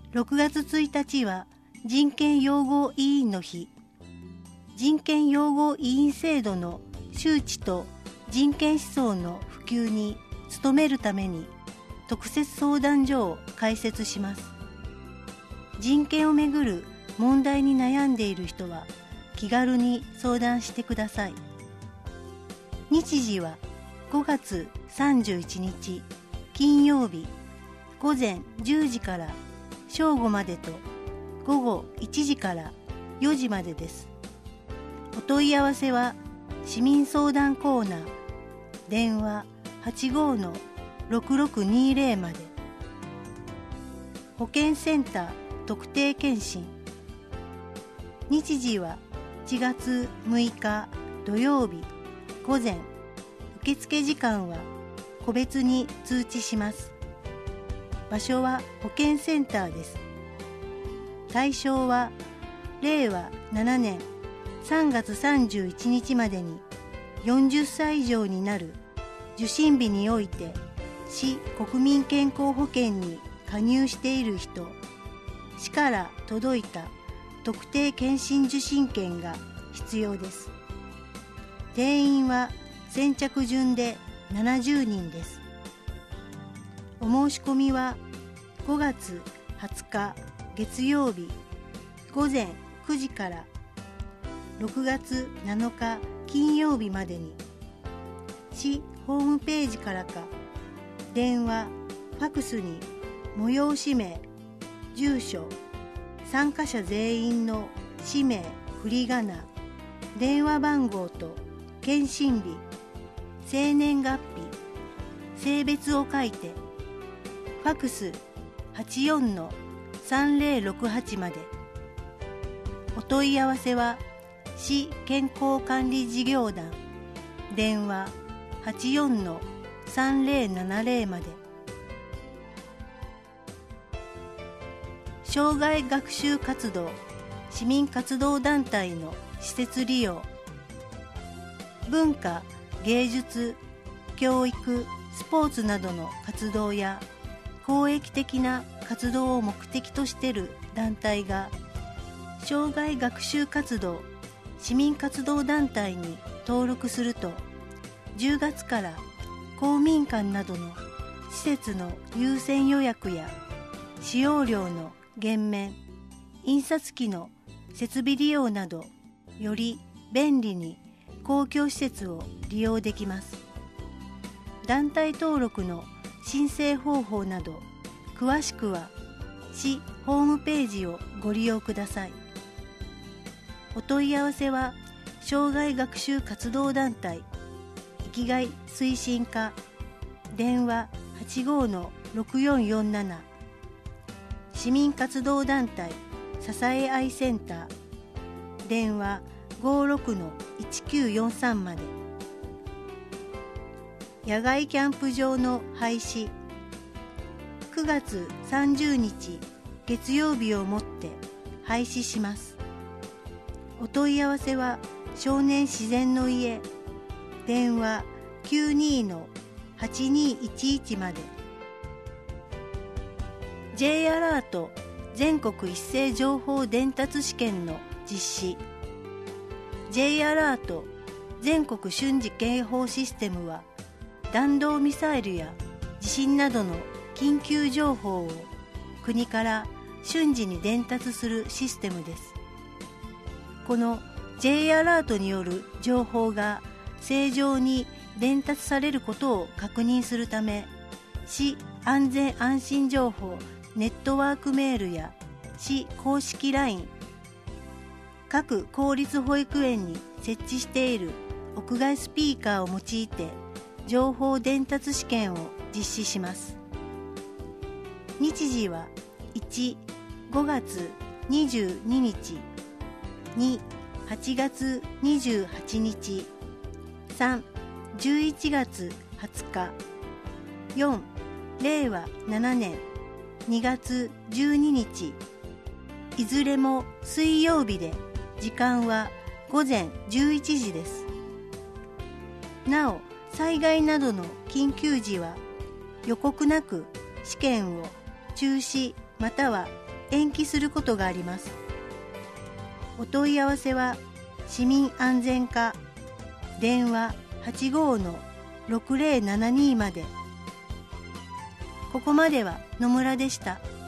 6月1日は人権擁護委員の日。人権擁護委員制度の周知と人権思想の普及に努めるために特設相談所を開設します。人権をめぐる問題に悩んでいる人は気軽に相談してください。日時は5月31日金曜日午前10時から正午までと午後1時から4時までです。お問い合わせは市民相談コーナー電話 85-6620 まで。保健センター特定健診。日時は1月6日土曜日午前。受付時間は個別に通知します。場所は保健センターです。対象は令和7年3月31日までに40歳以上になる受診日において市国民健康保険に加入している人、市から届いた特定健診受診券が必要です。定員は先着順で70人です。お申し込みは5月20日月曜日午前9時から6月7日金曜日までに市ホームページからか電話、ファクスに催し名、住所、参加者全員の氏名、振り仮名、電話番号と検診日、生年月日、性別を書いてファクス 84-3068 まで。お問い合わせは市健康管理事業団電話 84-3070 まで。障害学習活動市民活動団体の施設利用。文化、芸術、教育、スポーツなどの活動や公益的な活動を目的としている団体が障害学習活動市民活動団体に登録すると10月から公民館などの施設の優先予約や使用料の減免、印刷機の設備利用などより便利に公共施設を利用できます。団体登録の申請方法など詳しくは市ホームページをご利用ください。お問い合わせは障害学習活動団体生きがい推進課電話 85-6447 市民活動団体支え合いセンター電話 56-1943 まで。野外キャンプ場の廃止。9月30日月曜日をもって廃止します。お問い合わせは少年自然の家電話 92-8211 まで。 J アラート全国一斉情報伝達試験の実施。 J アラート全国瞬時警報システムは弾道ミサイルや地震などの緊急情報を国から瞬時に伝達するシステムです。この J アラートによる情報が正常に伝達されることを確認するため、市安全安心情報ネットワークメールや市公式 LINE、各公立保育園に設置している屋外スピーカーを用いて情報伝達試験を実施します。日時は1、5月22日、2、8月28日、3、11月20日、4、令和7年2月12日、いずれも水曜日で時間は午前11時です。なお、災害などの緊急時は予告なく試験を中止または延期することがあります。お問い合わせは市民安全課電話 85-6072 まで。ここまでは野村でした。